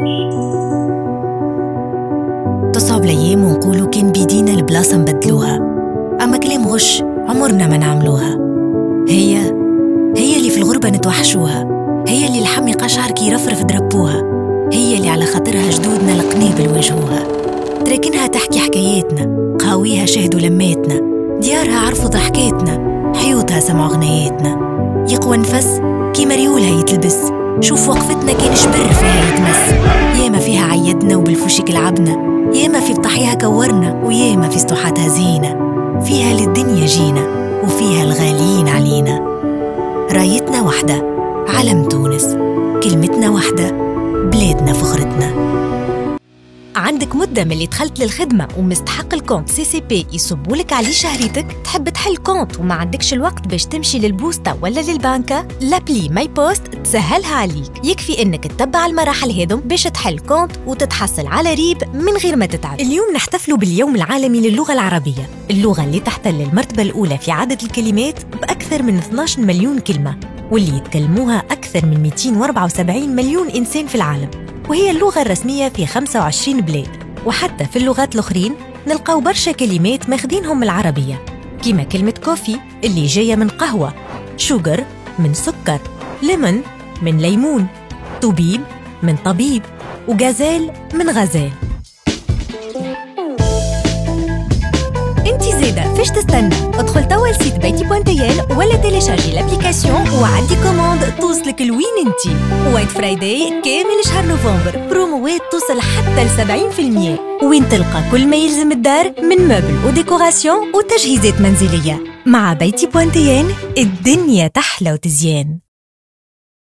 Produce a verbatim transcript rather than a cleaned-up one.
تصعب الأيام ونقولوا كان بيدينا البلاصة نبدلوها، أما كلام غش عمرنا ما نعملوها. هي هي اللي في الغربة نتوحشوها، هي اللي الحمي قشعر كي يرفرف دربوها، هي اللي على خاطرها جدودنا القنابل واجهوها. تراكنها تحكي حكاياتنا، قهاويها شهدوا لماتنا، ديارها عرفوا ضحكاتنا، حيوتها سمعوا غناياتنا. يقوى نفس كي مريولها يتلبس، شوف وقفتنا كان شبر فيها يتمس. ياما فيها عيدنا وبالفوشك لعبنا، ياما في بطحيها كورنا، وياما في سطوحاتها زينة. فيها للدنيا جينا، وفيها الغاليين علينا. رايتنا وحدة، علم تونس، كلمتنا وحدة، بلادنا فخرتنا. عندك مدة من اللي دخلت للخدمة ومستحق الكونت سي سي بي يصبولك عليه شهريتك؟ تحب تحل كونت وما عندكش الوقت باش تمشي للبوسطة ولا للبنكة؟ لابلي ماي بوست تسهلها عليك. يكفي انك تتبع المراحل هذم باش تحل كونت وتتحصل على ريب من غير ما تتعب. اليوم نحتفلوا باليوم العالمي للغة العربية، اللغة اللي تحتل المرتبة الأولى في عدد الكلمات بأكثر من اثناش مليون كلمة، واللي يتكلموها أكثر من مئتين وأربعة وسبعين مليون إنسان في العالم، وهي اللغة الرسمية في خمسة وعشرين بلاد. وحتى في اللغات الأخرين نلقاو برشا كلمات ماخدينهم من العربية، كيما كلمة كوفي اللي جاية من قهوة، شوغر من سكر، ليمون من ليمون، طبيب من طبيب، وغازال من غزال. انتي زيادة فيش تستنى؟ ادخل توا لسيت بيتي بوانتيال ولا تيليشارجي لابليكاسيون وعدي كوموند توصلك لوين انتي. وايت فرايداي كامل شهر نوفمبر، بروموات توصل حتى ل سبعين بالمئة، وين تلقى كل ما يلزم الدار من مبل وديكوراسيون وتجهيزات منزلية. مع بيتي بوانتيال الدنيا تحلى وتزيان.